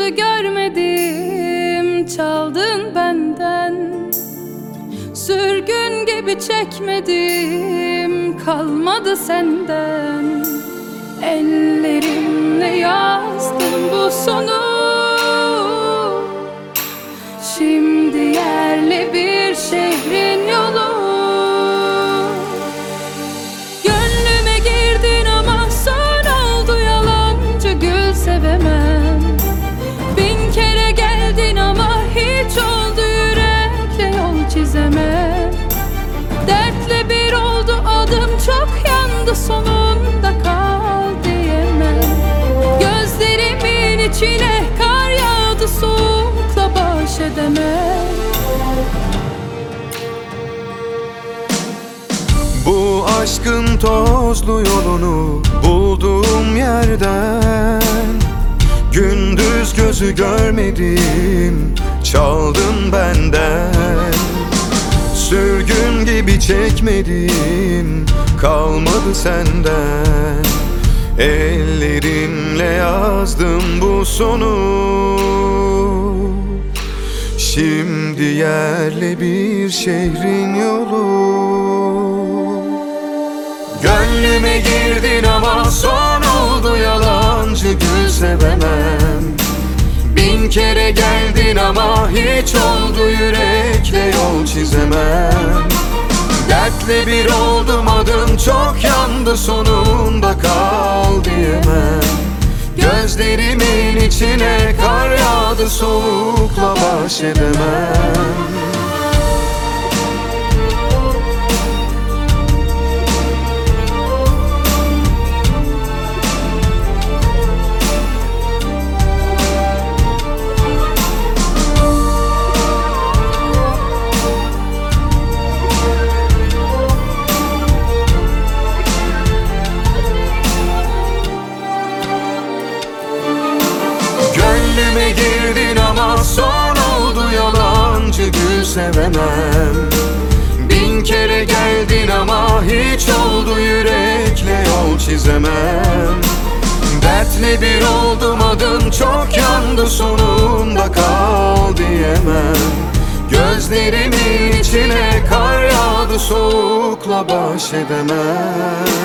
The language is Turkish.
gözü görmedim, çaldın benden. Sürgün gibi çekmedim, kalmadı senden. Ellerimle yazdım bu sonu. Şimdi yerli bir şehrin yolu. Gönlüme girdin ama son oldu, yalancı gül sevemem. Bin kere geldin ama hiç oldu, yürekle yol çizemem. Dertle bir oldu adım, çok yandı, sonunda kal diyemem. Gözlerimin içine kar yağdı, soğukla baş edemem. Bu aşkın tozlu yolunu bulduğum yerden gündüz gözü görmedim, çaldın benden. Sürgün gibi çekmedim, kalmadı senden. Ellerimle yazdım bu sonu. Şimdi yerli bir şehrin yolu. Gönlüme girdin ama son oldu, yalancı gül sevemem. Bin kere geldin ama hiç oldu, yürekle yol çizemem. Dertle bir oldum adım, çok yandı, sonunda kal diyemem. Gözlerimin içine kar yağdı, soğukla baş edemem. Gönlüme girdin ama son oldu, yalancı gül sevemem. Bin kere geldin ama hiç oldu, yürekle yol çizemem. Dertle bir oldum adım, çok yandı, sonunda kal diyemem. Gözlerimin içine kar yağdı, soğukla baş edemem.